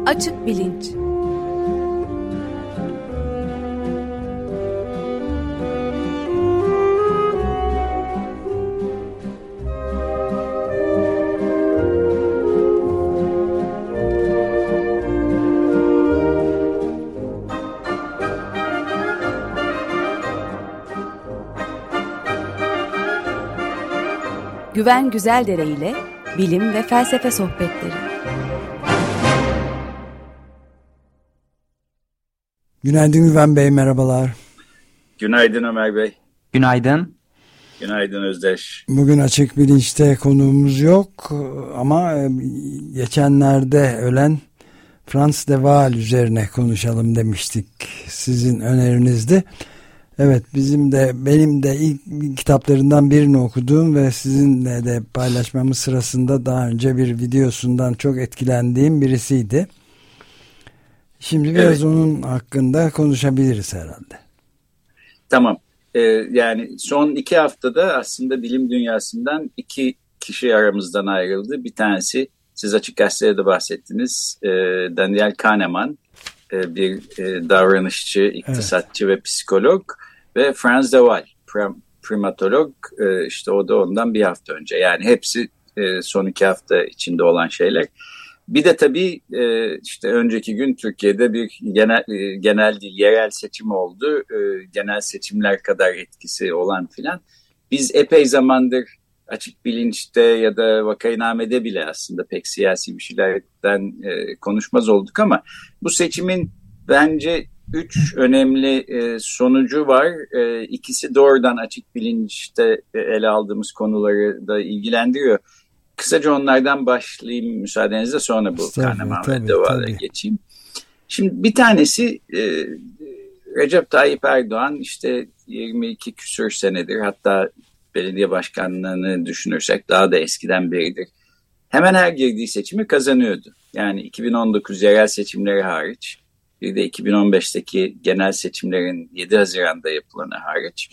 Açık Bilinç. Güven Güzeldere ile bilim ve felsefe sohbetleri. Günaydın Güven Bey, merhabalar. Günaydın Ömer Bey. Günaydın. Günaydın Özdeş. Bugün Açık Bilinç'te konuğumuz yok ama geçenlerde ölen Frans de Waal üzerine konuşalım demiştik, sizin önerinizde. Evet, benim de ilk kitaplarından birini okuduğum ve sizinle de paylaşmamız sırasında daha önce bir videosundan çok etkilendiğim birisiydi. Şimdi biraz onun hakkında konuşabiliriz herhalde. Tamam. Yani son 2 haftada aslında bilim dünyasından 2 kişi aramızdan ayrıldı. Bir tanesi, siz Açık Gazete'de de bahsettiniz, Daniel Kahneman, bir davranışçı, iktisatçı ve psikolog, ve Frans de Waal, primatolog, işte o da ondan bir hafta önce. Yani hepsi son 2 hafta içinde olan şeyler. Bir de tabii işte önceki gün Türkiye'de bir genel değil, yerel seçim oldu. Genel seçimler kadar etkisi olan filan. Biz epey zamandır Açık Bilinç'te ya da Vakainame'de bile aslında pek siyasi bir şeylerden konuşmaz olduk ama bu seçimin bence 3 önemli sonucu var. İkisi doğrudan Açık Bilinç'te ele aldığımız konuları da ilgilendiriyor. Kısaca onlardan başlayayım müsaadenizle, sonra bu Kahneman ve de Waal'e geçeyim. Şimdi bir tanesi Recep Tayyip Erdoğan, işte 22 küsur senedir, hatta belediye başkanlığını düşünürsek daha da eskiden beridir, hemen her girdiği seçimi kazanıyordu. Yani 2019 yerel seçimleri hariç, bir de 2015'teki genel seçimlerin 7 Haziran'da yapılanı hariç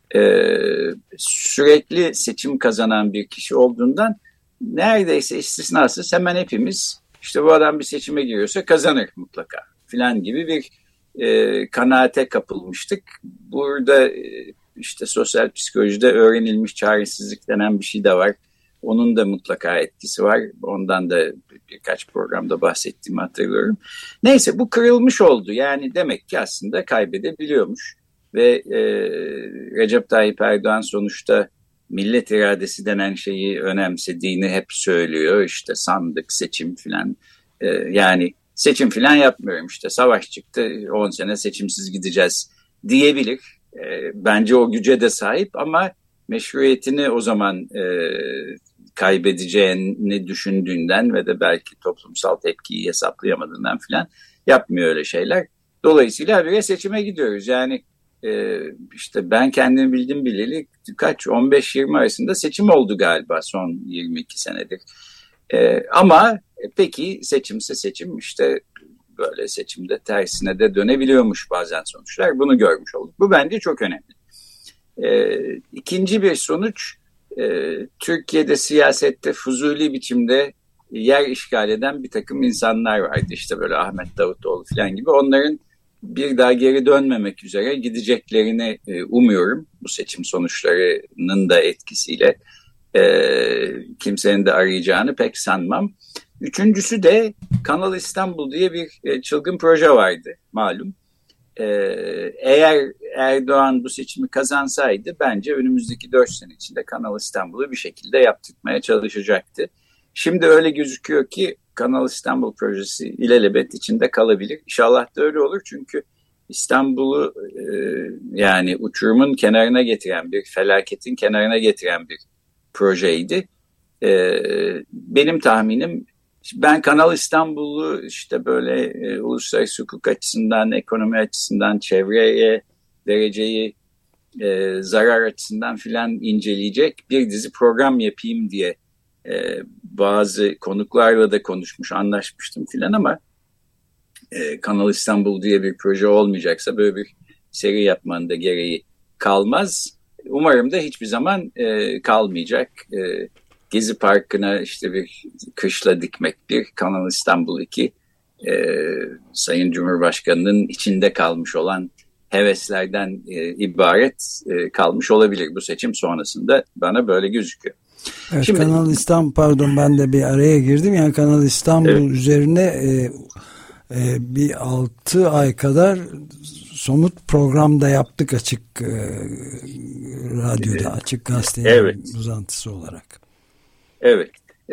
sürekli seçim kazanan bir kişi olduğundan neredeyse istisnasız hemen hepimiz, işte bu adam bir seçime giriyorsa kazanır mutlaka filan gibi bir kanaate kapılmıştık. Burada işte sosyal psikolojide öğrenilmiş çaresizlik denen bir şey de var. Onun da mutlaka etkisi var. Ondan da birkaç programda bahsettiğimi hatırlıyorum. Neyse, bu kırılmış oldu. Yani demek ki aslında kaybedebiliyormuş. Ve Recep Tayyip Erdoğan sonuçta millet iradesi denen şeyi önemsediğini hep söylüyor. İşte sandık, seçim filan. Yani seçim filan yapmıyorum, işte savaş çıktı, 10 sene seçimsiz gideceğiz diyebilir. Bence o güce de sahip ama meşruiyetini o zaman kaybedeceğini düşündüğünden ve de belki toplumsal tepkiyi hesaplayamadığından filan yapmıyor öyle şeyler. Dolayısıyla habire seçime gidiyoruz. Yani işte ben kendimi bildim bileli 15-20 arasında seçim oldu galiba son 22 senedir. Ama peki seçimse seçim, işte böyle seçimde tersine de dönebiliyormuş bazen sonuçlar. Bunu görmüş olduk. Bu bence çok önemli. İkinci bir sonuç, Türkiye'de siyasette fuzuli biçimde yer işgal eden bir takım insanlar vardı. İşte böyle Ahmet Davutoğlu falan gibi. Onların bir daha geri dönmemek üzere gideceklerini umuyorum. Bu seçim sonuçlarının da etkisiyle kimsenin de arayacağını pek sanmam. Üçüncüsü de Kanal İstanbul diye bir çılgın proje vardı malum. Eğer Erdoğan bu seçimi kazansaydı bence önümüzdeki 4 sene içinde Kanal İstanbul'u bir şekilde yaptırmaya çalışacaktı. Şimdi öyle gözüküyor ki Kanal İstanbul projesi ilelebet içinde kalabilir. İnşallah da öyle olur, çünkü İstanbul'u yani uçurumun kenarına getiren, bir felaketin kenarına getiren bir projeydi. Benim tahminim, ben Kanal İstanbul'u işte böyle uluslararası hukuk açısından, ekonomi açısından, çevreye vereceği zarar açısından filan inceleyecek bir dizi program yapayım diye bazı konuklarla da anlaşmıştım filan ama Kanal İstanbul diye bir proje olmayacaksa böyle bir seri yapmanın da gereği kalmaz. Umarım da hiçbir zaman kalmayacak. Gezi Parkı'na işte bir kışla dikmek bir, Kanal İstanbul 2, Sayın Cumhurbaşkanı'nın içinde kalmış olan heveslerden ibaret kalmış olabilir bu seçim sonrasında, bana böyle gözüküyor. Evet, şimdi, Kanal İstanbul, pardon ben de bir araya girdim. Yani Kanal İstanbul evet, üzerine bir 6 ay kadar somut programda yaptık açık radyoda, açık gazetenin evet, uzantısı olarak. Evet.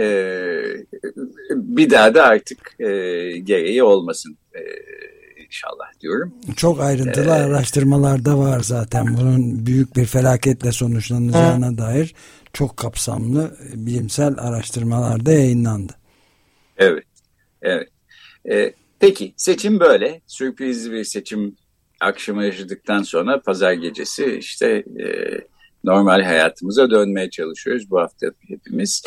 Bir daha da artık gereği olmasın inşallah diyorum. Çok ayrıntılı araştırmalar da var zaten. Bunun büyük bir felaketle sonuçlanacağına dair çok kapsamlı bilimsel araştırmalar da yayınlandı. Evet. Evet. Peki seçim böyle. Sürprizli bir seçim akşamı yaşadıktan sonra pazar gecesi işte normal hayatımıza dönmeye çalışıyoruz bu hafta hepimiz.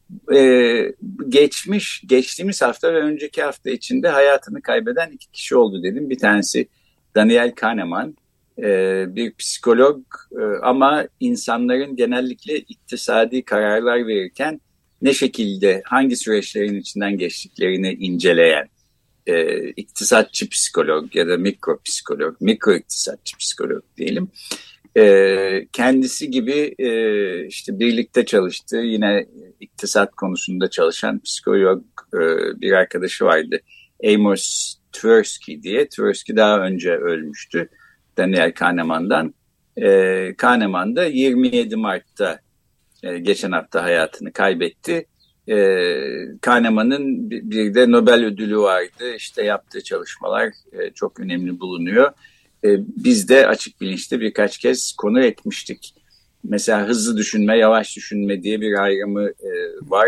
Geçtiğimiz hafta ve önceki hafta içinde hayatını kaybeden 2 kişi oldu dedim. Bir tanesi Daniel Kahneman, bir psikolog ama insanların genellikle iktisadi kararlar verirken ne şekilde, hangi süreçlerin içinden geçtiklerini inceleyen iktisatçı psikolog ya da mikro iktisatçı psikolog diyelim. Kendisi gibi işte birlikte çalıştığı, yine iktisat konusunda çalışan psikolog bir arkadaşı vardı. Amos Tversky diye. Tversky daha önce ölmüştü Daniel Kahneman'dan. Kahneman da 27 Mart'ta geçen hafta hayatını kaybetti. Kahneman'ın bir de Nobel ödülü vardı. İşte yaptığı çalışmalar çok önemli bulunuyor. Biz de açık bilinçte birkaç kez konu etmiştik. Mesela hızlı düşünme, yavaş düşünme diye bir ayrımı var.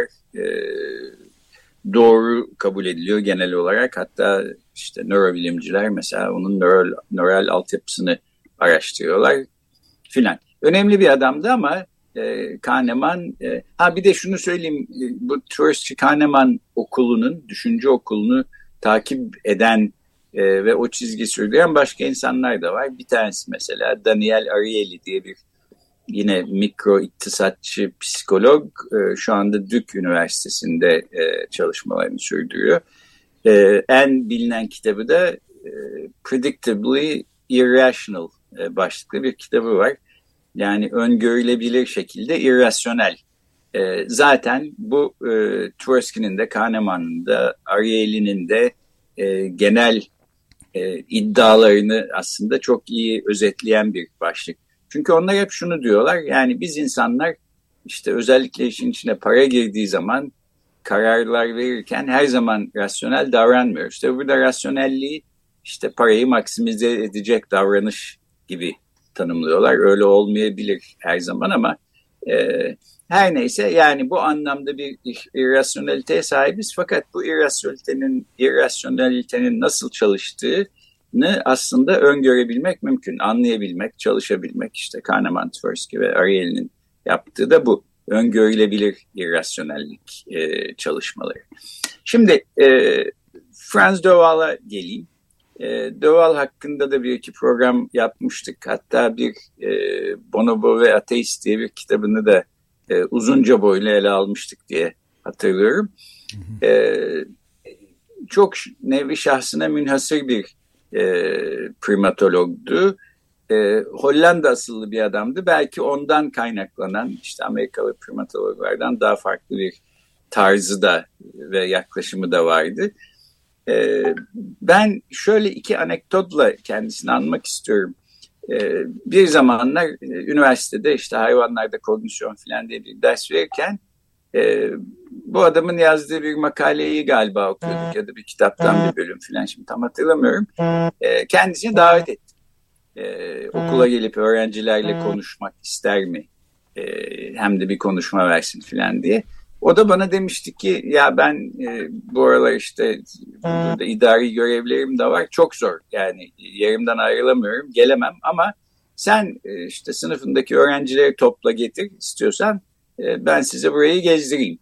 Doğru kabul ediliyor genel olarak. Hatta işte nörobilimciler mesela onun nöral altyapısını araştırıyorlar filan. Önemli bir adamdı ama Kahneman, bir de şunu söyleyeyim, bu Tversky-Kahneman okulunun, düşünce okulunu takip eden ve o çizgi sürdüren başka insanlar da var. Bir tanesi mesela Daniel Ariely diye bir yine mikro iktisatçı psikolog, şu anda Duke Üniversitesi'nde çalışmalarını sürdürüyor. En bilinen kitabı da Predictably Irrational başlıklı bir kitabı var. Yani öngörülebilir şekilde irrasyonel. Zaten bu Tversky'nin de, Kahneman'ın da, Ariely'nin de genel iddialarını aslında çok iyi özetleyen bir başlık. Çünkü onlar hep şunu diyorlar, yani biz insanlar işte özellikle işin içine para girdiği zaman kararlar verirken her zaman rasyonel davranmıyoruz. İşte burada rasyonelliği işte parayı maksimize edecek davranış gibi tanımlıyorlar. Öyle olmayabilir her zaman ama her neyse, yani bu anlamda bir irrasyoneliteye sahibiz. Fakat bu irrasyonelitenin nasıl çalıştığını aslında öngörebilmek mümkün, anlayabilmek, çalışabilmek. İşte Kahneman, Tversky ve Ariely'nin yaptığı da bu. Öngörülebilir irrasyonellik çalışmaları. Şimdi Franz de Waal'a geleyim. De Waal hakkında da bir iki program yapmıştık. Hatta bir Bonobo ve Ateist diye bir kitabını da uzunca boylu ele almıştık diye hatırlıyorum. Çok nevi şahsına münhasır bir primatologdu. Hollanda asıllı bir adamdı. Belki ondan kaynaklanan işte Amerikalı primatologlardan daha farklı bir tarzı da ve yaklaşımı da vardı. Ben şöyle 2 anekdotla kendisini anmak istiyorum. Bir zamanlar üniversitede işte hayvanlarda kognisyon falan diye bir ders verirken bu adamın yazdığı bir makaleyi galiba okuyorduk ya da bir kitaptan bir bölüm falan, şimdi tam hatırlamıyorum. Kendisini davet ettim. Okula gelip öğrencilerle konuşmak ister mi? Hem de bir konuşma versin falan diye. O da bana demişti ki ya ben bu aralar işte burada idari görevlerim de var. Çok zor, yani yerimden ayrılamıyorum, gelemem ama sen işte sınıfındaki öğrencileri topla getir istiyorsan ben size burayı gezdireyim.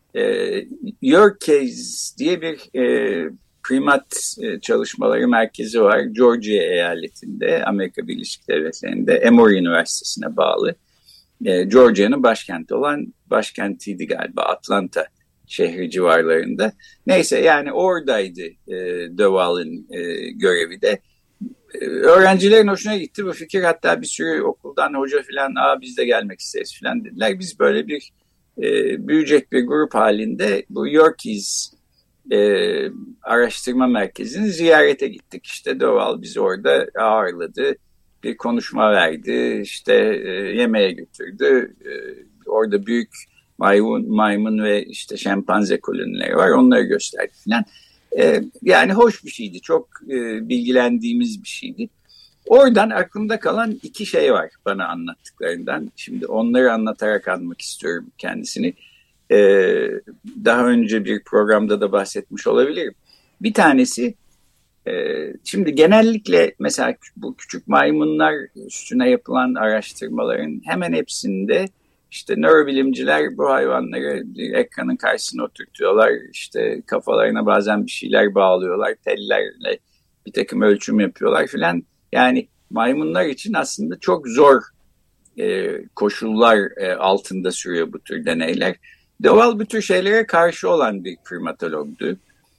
Yorkes diye bir primat çalışmaları merkezi var. Georgia eyaletinde, Amerika Birleşik Devletleri'nde, Emory Üniversitesi'ne bağlı. Georgia'nın başkenti olan, başkentiydi galiba, Atlanta şehri civarlarında. Neyse yani oradaydı de Waal'in görevi de. Öğrencilerin hoşuna gitti bu fikir. Hatta bir sürü okuldan hoca filan biz de gelmek isteriz filan dediler. Biz böyle bir büyüyecek bir grup halinde bu Yerkes araştırma merkezini ziyarete gittik. İşte de Waal bizi orada ağırladı. Bir konuşma verdi. İşte yemeğe götürdü. Orada büyük maymun ve işte şempanze kolonileri var. Onları gösterdi filan. Yani hoş bir şeydi. Çok bilgilendiğimiz bir şeydi. Oradan aklımda kalan iki şey var bana anlattıklarından. Şimdi onları anlatarak anmak istiyorum kendisini. Daha önce bir programda da bahsetmiş olabilirim. Bir tanesi, şimdi genellikle mesela bu küçük maymunlar üstüne yapılan araştırmaların hemen hepsinde işte nörobilimciler bu hayvanları bir ekranın karşısına oturtuyorlar. İşte kafalarına bazen bir şeyler bağlıyorlar. Tellerle bir takım ölçüm yapıyorlar filan. Yani maymunlar için aslında çok zor koşullar altında sürüyor bu tür deneyler. De Waal bu tür şeylere karşı olan bir primatologdu.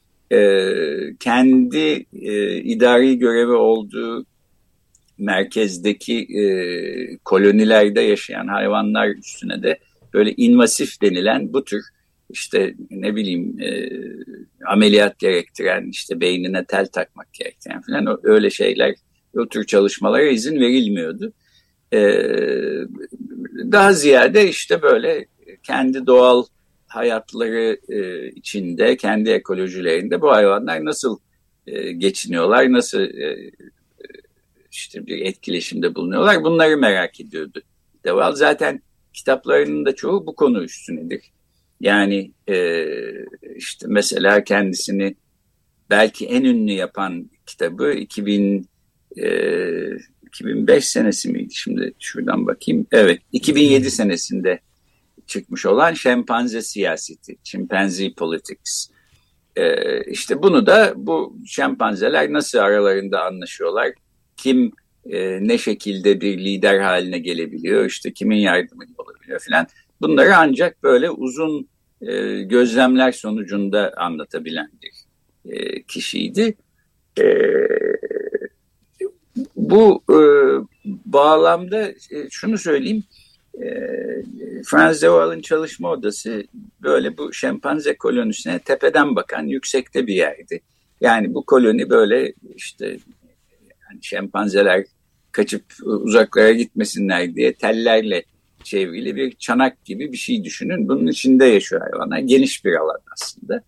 Kendi idari görevi olduğu merkezdeki kolonilerde yaşayan hayvanlar üstüne de böyle invasif denilen bu tür işte ne bileyim ameliyat gerektiren, işte beynine tel takmak gerektiren falan öyle şeyler, o tür çalışmalara izin verilmiyordu. Daha ziyade işte böyle kendi doğal hayatları içinde, kendi ekolojilerinde bu hayvanlar nasıl geçiniyorlar, nasıl işte bir etkileşimde bulunuyorlar, bunları merak ediyordu. De Waal zaten kitaplarının da çoğu bu konu üstünedir. Yani işte mesela kendisini belki en ünlü yapan kitabı 2005 senesi miydi? Şimdi şuradan bakayım. Evet, 2007 senesinde çıkmış olan Şempanze Siyaseti, Chimpanzee Politics. İşte bunu da bu şempanzeler nasıl aralarında anlaşıyorlar, kim ne şekilde bir lider haline gelebiliyor, işte kimin yardımıyla olabiliyor filan. Bunları ancak böyle uzun gözlemler sonucunda anlatabilen bir kişiydi. Bu bağlamda şunu söyleyeyim. Franz de Waal'in çalışma odası böyle bu şempanze kolonisine tepeden bakan yüksekte bir yerdi. Yani bu koloni böyle işte yani şempanzeler kaçıp uzaklara gitmesinler diye tellerle çevrili bir çanak gibi bir şey düşünün. Bunun içinde yaşıyor hayvanlar. Geniş bir alan aslında.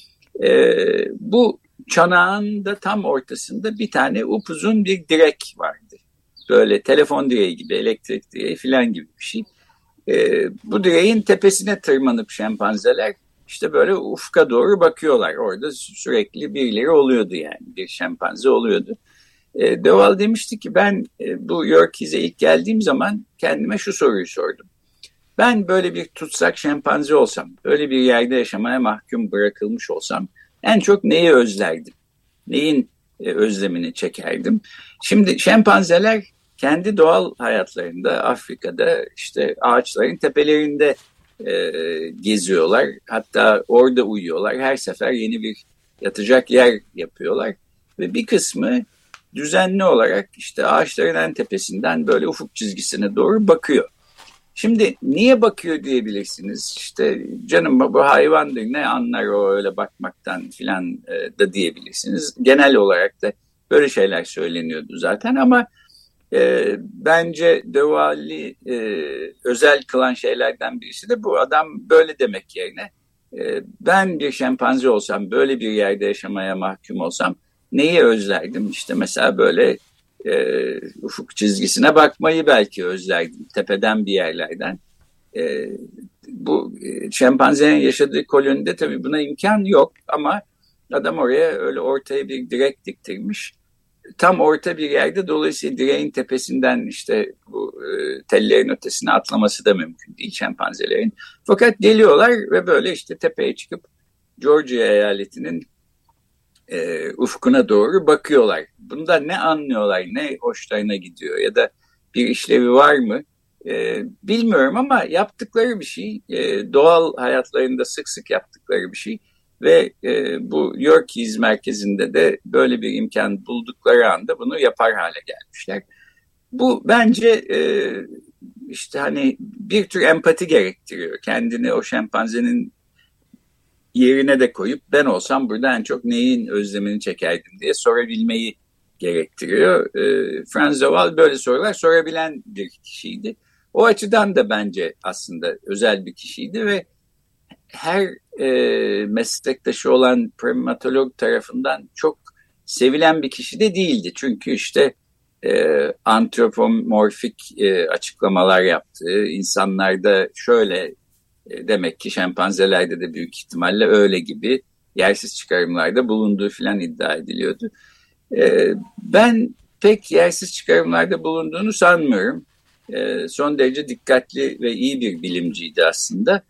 Bu çanağın da tam ortasında bir tane upuzun bir direk vardı. Böyle telefon direği gibi, elektrik direği falan gibi bir şey. Bu direğin tepesine tırmanıp şempanzeler işte böyle ufka doğru bakıyorlar. Orada sürekli birileri oluyordu yani. Bir şempanze oluyordu. De Waal demişti ki ben bu Yerkes'e ilk geldiğim zaman kendime şu soruyu sordum. Ben böyle bir tutsak şempanze olsam, böyle bir yerde yaşamaya mahkum bırakılmış olsam en çok neyi özlerdim? Neyin özlemini çekerdim? Şimdi şempanzeler kendi doğal hayatlarında Afrika'da işte ağaçların tepelerinde geziyorlar. Hatta orada uyuyorlar. Her sefer yeni bir yatacak yer yapıyorlar. Ve bir kısmı düzenli olarak işte ağaçların en tepesinden böyle ufuk çizgisine doğru bakıyor. Şimdi niye bakıyor diyebilirsiniz. İşte canım bu hayvandır, ne anlar o öyle bakmaktan filan da diyebilirsiniz. Genel olarak da böyle şeyler söyleniyordu zaten ama bence de Waal'i özel kılan şeylerden birisi de bu adam böyle demek yerine ben bir şempanze olsam, böyle bir yerde yaşamaya mahkum olsam neyi özlerdim? İşte mesela böyle ufuk çizgisine bakmayı belki özlerdim, tepeden bir yerlerden. Bu şempanzenin yaşadığı kolonide tabii buna imkan yok ama adam oraya öyle ortaya bir direk diktirmiş. Tam orta bir yerde, dolayısıyla direğin tepesinden işte bu tellerin ötesine atlaması da mümkün değil şempanzelerin. Fakat geliyorlar ve böyle işte tepeye çıkıp Georgia eyaletinin ufkuna doğru bakıyorlar. Bundan ne anlıyorlar, ne hoşlarına gidiyor ya da bir işlevi var mı? Bilmiyorum ama yaptıkları bir şey, doğal hayatlarında sık sık yaptıkları bir şey ve bu Yorkies merkezinde de böyle bir imkan buldukları anda bunu yapar hale gelmişler. Bu bence işte hani bir tür empati gerektiriyor. Kendini o şempanzenin yerine de koyup ben olsam burada en çok neyin özlemini çekerdim diye sorabilmeyi gerektiriyor. Frans de Waal böyle sorular sorabilen bir kişiydi. O açıdan da bence aslında özel bir kişiydi ve her meslektaşı olan primatolog tarafından çok sevilen bir kişi de değildi. Çünkü işte antropomorfik açıklamalar yaptı. İnsanlarda şöyle demek ki şempanzelerde de büyük ihtimalle öyle gibi yersiz çıkarımlarda bulunduğu filan iddia ediliyordu. Ben pek yersiz çıkarımlarda bulunduğunu sanmıyorum. Son derece dikkatli ve iyi bir bilimciydi aslında.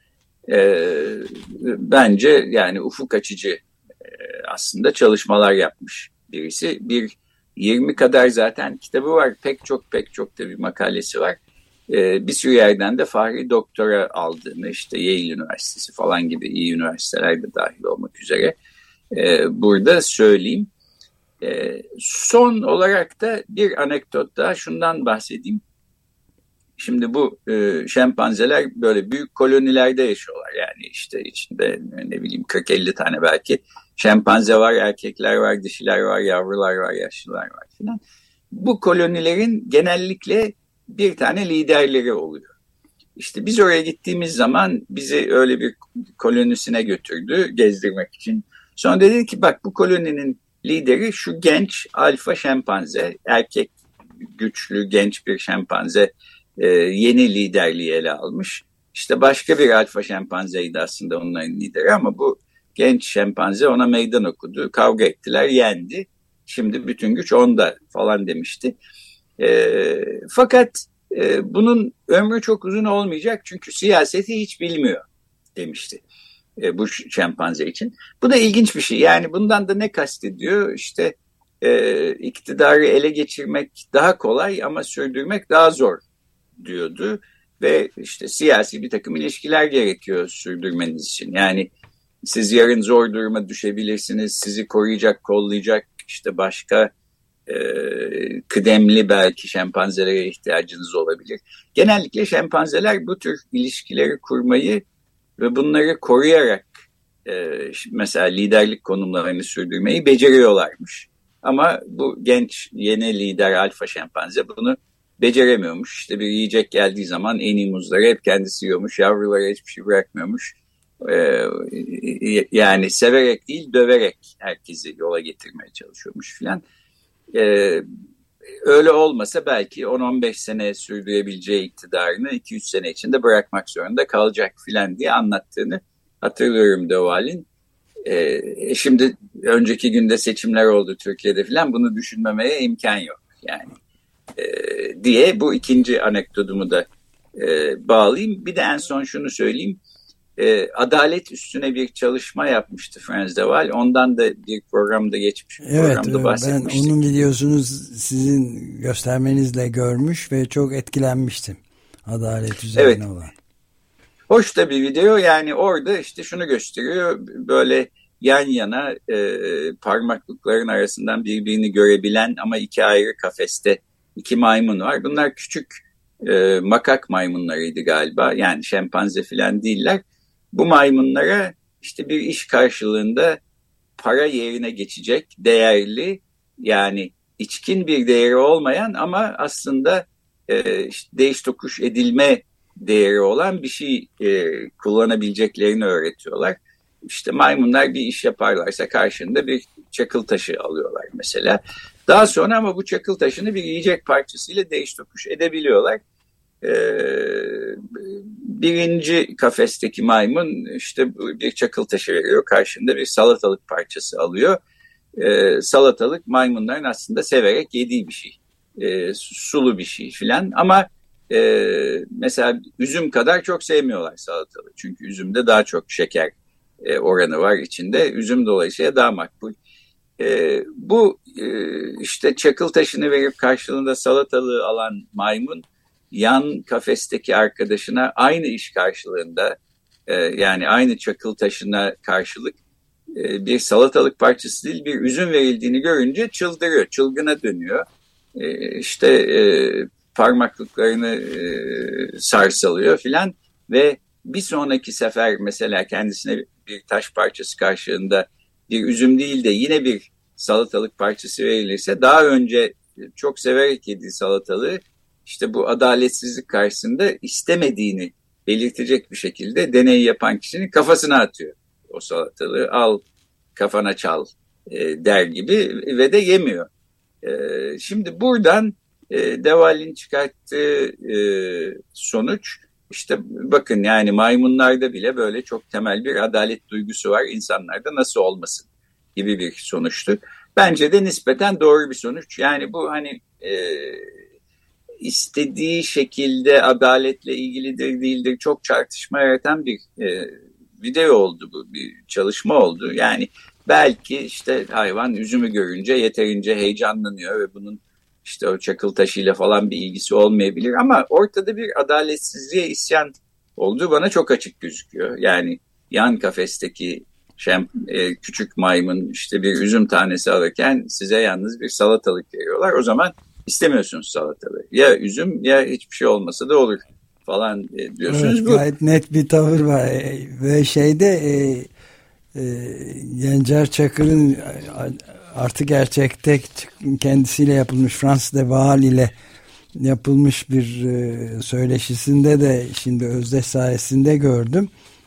Bence yani ufuk açıcı aslında çalışmalar yapmış birisi. 20 kadar zaten kitabı var. Pek çok da bir makalesi var. Bir sürü yerden de Fahri Doktora aldığını, işte Yale Üniversitesi falan gibi iyi üniversitelerde dahil olmak üzere burada söyleyeyim. Son olarak da bir anekdot daha şundan bahsedeyim. Şimdi bu şempanzeler böyle büyük kolonilerde yaşıyorlar. Yani işte içinde ne bileyim 40-50 tane belki şempanze var, erkekler var, dişiler var, yavrular var, yaşlılar var falan. Bu kolonilerin genellikle bir tane liderleri oluyor. İşte biz oraya gittiğimiz zaman bizi öyle bir kolonisine götürdü gezdirmek için. Sonra dedi ki bak bu koloninin lideri şu genç alfa şempanze, erkek güçlü genç bir şempanze yeni liderliği ele almış. İşte başka bir alfa şempanzeydi aslında onların lideri ama bu genç şempanze ona meydan okudu. Kavga ettiler, yendi. Şimdi bütün güç onda falan demişti. Fakat bunun ömrü çok uzun olmayacak çünkü siyaseti hiç bilmiyor demişti bu şempanze için. Bu da ilginç bir şey. Yani bundan da ne kastediyor? İşte iktidarı ele geçirmek daha kolay ama sürdürmek daha zor diyordu. Ve işte siyasi bir takım ilişkiler gerekiyor sürdürmeniz için. Yani siz yarın zor duruma düşebilirsiniz. Sizi koruyacak, kollayacak işte başka kıdemli belki şempanzelere ihtiyacınız olabilir. Genellikle şempanzeler bu tür ilişkileri kurmayı ve bunları koruyarak mesela liderlik konumlarını sürdürmeyi beceriyorlarmış. Ama bu genç yeni lider alfa şempanze bunu beceremiyormuş. İşte bir yiyecek geldiği zaman en iyi muzları hep kendisi yiyormuş. Yavrulara hiçbir şey bırakmıyormuş. Yani severek değil döverek herkesi yola getirmeye çalışıyormuş filan. Öyle olmasa belki 10-15 sene sürdürebileceği iktidarını 2-3 sene içinde bırakmak zorunda kalacak filan diye anlattığını hatırlıyorum de Waal'in. Şimdi önceki günde seçimler oldu Türkiye'de filan bunu düşünmemeye imkan yok yani diye bu ikinci anekdotumu da bağlayayım. Bir de en son şunu söyleyeyim. Adalet üstüne bir çalışma yapmıştı Frans de Waal. Ondan da bir programda geçmiş. Evet, ben onun videosunu sizin göstermenizle görmüş ve çok etkilenmiştim. Adalet üzerine olan. Hoş da bir video. Yani orada işte şunu gösteriyor. Böyle yan yana parmaklıkların arasından birbirini görebilen ama iki ayrı kafeste iki maymun var. Bunlar küçük makak maymunlarıydı galiba. Yani şempanze falan değiller. Bu maymunlara işte bir iş karşılığında para yerine geçecek değerli yani içkin bir değeri olmayan ama aslında işte değiş tokuş edilme değeri olan bir şey kullanabileceklerini öğretiyorlar. İşte maymunlar bir iş yaparlarsa karşında bir çakıl taşı alıyorlar mesela. Daha sonra ama bu çakıl taşını bir yiyecek parçasıyla değiş tokuş edebiliyorlar. Birinci kafesteki maymun işte bir çakıl taşı veriyor. Karşında bir salatalık parçası alıyor. Salatalık maymunların aslında severek yediği bir şey. Sulu bir şey filan ama mesela üzüm kadar çok sevmiyorlar salatalığı. Çünkü üzümde daha çok şeker oranı var içinde. Üzüm dolayısıyla daha makbul. Bu işte çakıl taşını verip karşılığında salatalığı alan maymun yan kafesteki arkadaşına aynı iş karşılığında yani aynı çakıl taşına karşılık bir salatalık parçası değil bir üzüm verildiğini görünce çıldırıyor, çılgına dönüyor. İşte parmaklıklarını sarsalıyor filan ve bir sonraki sefer mesela kendisine bir taş parçası karşılığında bir üzüm değil de yine bir salatalık parçası verilirse daha önce çok severek yediği salatalığı işte bu adaletsizlik karşısında istemediğini belirtecek bir şekilde deneyi yapan kişinin kafasına atıyor. O salatalığı al kafana çal der gibi ve de yemiyor. Şimdi buradan de Waal'in çıkarttığı sonuç işte bakın yani maymunlarda bile böyle çok temel bir adalet duygusu var. İnsanlarda nasıl olmasın gibi bir sonuçtu. Bence de nispeten doğru bir sonuç. Yani bu hani istediği şekilde adaletle ilgilidir değildir çok tartışma yaratan bir video oldu bu, bir çalışma oldu. Yani belki işte hayvan üzümü görünce yeterince heyecanlanıyor ve bunun işte o çakıl taşıyla falan bir ilgisi olmayabilir ama ortada bir adaletsizliğe isyan olduğu bana çok açık gözüküyor. Yani yan kafesteki küçük maymun işte bir üzüm tanesi alırken size yalnız bir salatalık veriyorlar. O zaman istemiyorsunuz salatalığı. Ya üzüm ya hiçbir şey olmasa da olur falan diyorsunuz. Evet, gayet net bir tavır var ve Gencer Çakır'ın artı gerçekte kendisiyle yapılmış Frans de Waal ile yapılmış bir söyleşisinde de şimdi Özdeş sayesinde gördüm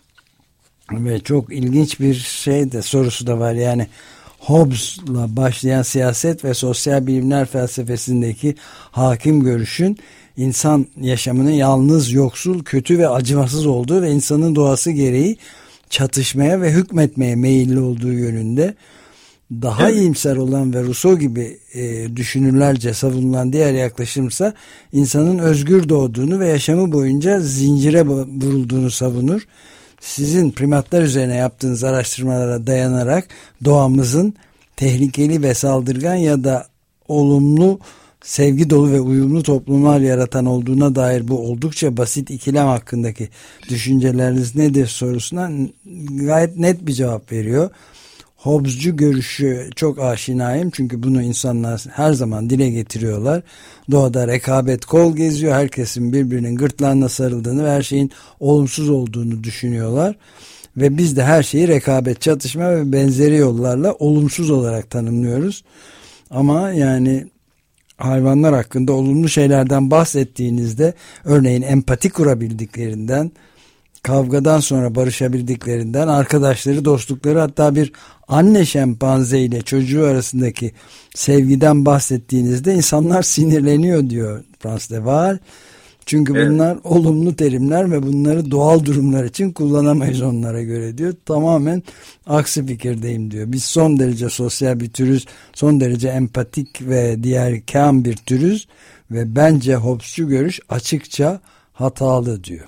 ve çok ilginç bir şey de sorusu da var yani Hobbes'la başlayan siyaset ve sosyal bilimler felsefesindeki hakim görüşün insan yaşamının yalnız, yoksul, kötü ve acımasız olduğu ve insanın doğası gereği çatışmaya ve hükmetmeye meyilli olduğu yönünde daha iyimser olan ve Rousseau gibi düşünürlerce savunulan diğer yaklaşımsa insanın özgür doğduğunu ve yaşamı boyunca zincire vurulduğunu savunur. Sizin primatlar üzerine yaptığınız araştırmalara dayanarak doğamızın tehlikeli ve saldırgan ya da olumlu, sevgi dolu ve uyumlu toplumlar yaratan olduğuna dair bu oldukça basit ikilem hakkındaki düşünceleriniz nedir sorusuna gayet net bir cevap veriyor. Hobbes'cu görüşü çok aşinayım çünkü bunu insanlar her zaman dile getiriyorlar. Doğada rekabet kol geziyor. Herkesin birbirinin gırtlağına sarıldığını ve her şeyin olumsuz olduğunu düşünüyorlar. Ve biz de her şeyi rekabet, çatışma ve benzeri yollarla olumsuz olarak tanımlıyoruz. Ama yani hayvanlar hakkında olumlu şeylerden bahsettiğinizde örneğin empati kurabildiklerinden, kavgadan sonra barışabildiklerinden, arkadaşları, dostlukları hatta bir anne şempanze ile çocuğu arasındaki sevgiden bahsettiğinizde insanlar sinirleniyor diyor Frans de Waal. Çünkü bunlar olumlu terimler ve bunları doğal durumlar için kullanamayız onlara göre diyor. Tamamen aksi fikirdeyim diyor. Biz son derece sosyal bir türüz, son derece empatik ve diğerkâr bir türüz ve bence Hobbes'cu görüş açıkça hatalı diyor.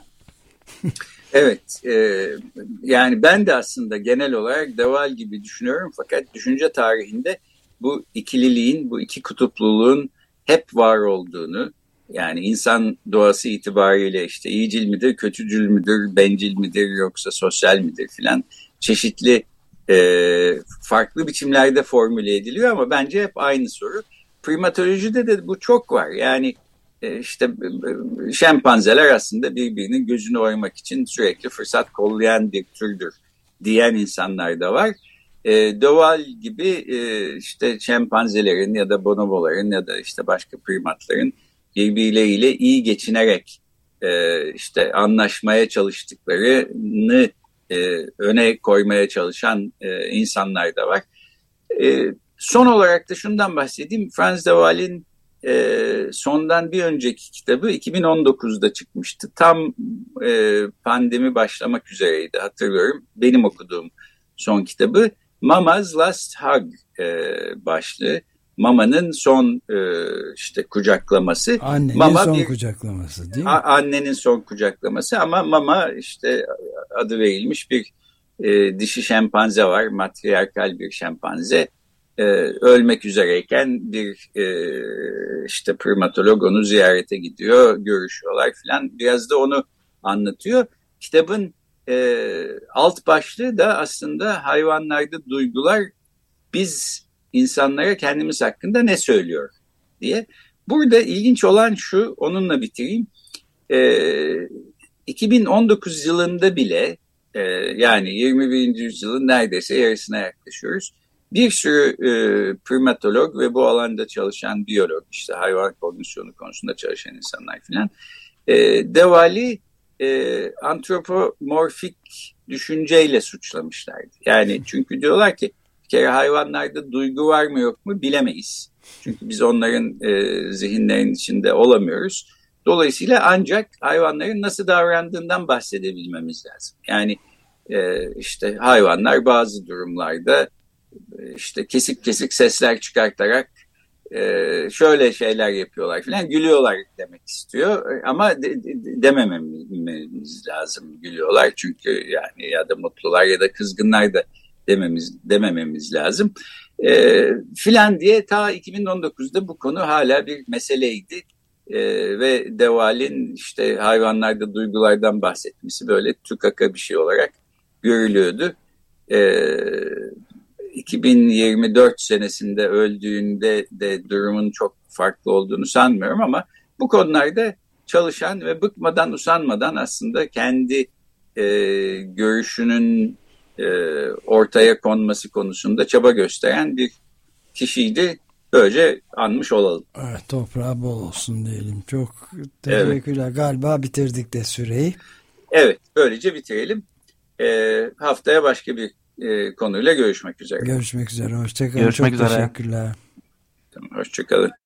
Evet, yani ben de aslında genel olarak de Waal gibi düşünüyorum fakat düşünce tarihinde bu ikililiğin, bu iki kutupluluğun hep var olduğunu, yani insan doğası itibariyle işte iyicil midir, kötücül müdür, bencil midir yoksa sosyal midir filan çeşitli farklı biçimlerde formüle ediliyor ama bence hep aynı soru. Primatolojide de bu çok var. Yani işte şempanzeler aslında birbirinin gözünü oymak için sürekli fırsat kollayan bir türdür diyen insanlar da var. De Waal gibi işte şempanzelerin ya da bonoboların ya da işte başka primatların birbirleriyle iyi geçinerek işte anlaşmaya çalıştıklarını öne koymaya çalışan insanlar da var. Son olarak da şundan bahsedeyim. Frans de Waal'in sondan bir önceki kitabı 2019'da çıkmıştı. Tam pandemi başlamak üzereydi hatırlıyorum. Benim okuduğum son kitabı Mama's Last Hug başlığı. Mama'nın son işte kucaklaması. Annenin Mama son kucaklaması değil mi? Annenin son kucaklaması ama Mama işte adı verilmiş bir dişi şempanze var. Matriarkal bir şempanze. ölmek üzereyken bir işte primatolog onu ziyarete gidiyor, görüşüyorlar filan. Biraz da onu anlatıyor. Kitabın alt başlığı da aslında hayvanlarda duygular, biz insanlara kendimiz hakkında ne söylüyor diye. Burada ilginç olan şu, onunla bitireyim. 2019 yılında bile yani 21. yüzyılın neredeyse yarısına yaklaşıyoruz. Bir sürü primatolog ve bu alanda çalışan biyolog, işte hayvan kognisyonu konusunda çalışan insanlar filan, Dewal'i antropomorfik düşünceyle suçlamışlardı. Yani çünkü diyorlar ki bir kere hayvanlarda duygu var mı yok mu bilemeyiz. Çünkü biz onların zihinlerinin içinde olamıyoruz. Dolayısıyla ancak hayvanların nasıl davrandığından bahsedebilmemiz lazım. Yani işte hayvanlar bazı durumlarda işte kesik kesik sesler çıkartarak şöyle şeyler yapıyorlar falan, gülüyorlar demek istiyor ama demememiz lazım gülüyorlar çünkü yani, ya da mutlular ya da kızgınlar da demememiz lazım filan diye ta 2019'da bu konu hala bir meseleydi. Ve Dewal'in işte hayvanlarda duygulardan bahsetmesi böyle tükaka bir şey olarak görülüyordu. 2024 senesinde öldüğünde de durumun çok farklı olduğunu sanmıyorum ama bu konularda çalışan ve bıkmadan usanmadan aslında kendi görüşünün ortaya konması konusunda çaba gösteren bir kişiydi. Böylece anmış olalım. Evet, toprağı bol olsun diyelim. Çok teşekkürler. Evet. Galiba bitirdik de süreyi. Evet, böylece bitirelim. Haftaya başka bir konuyla görüşmek üzere. Görüşmek üzere. Hoşçakalın. Çok teşekkürler. Tamam, hoşçakalın.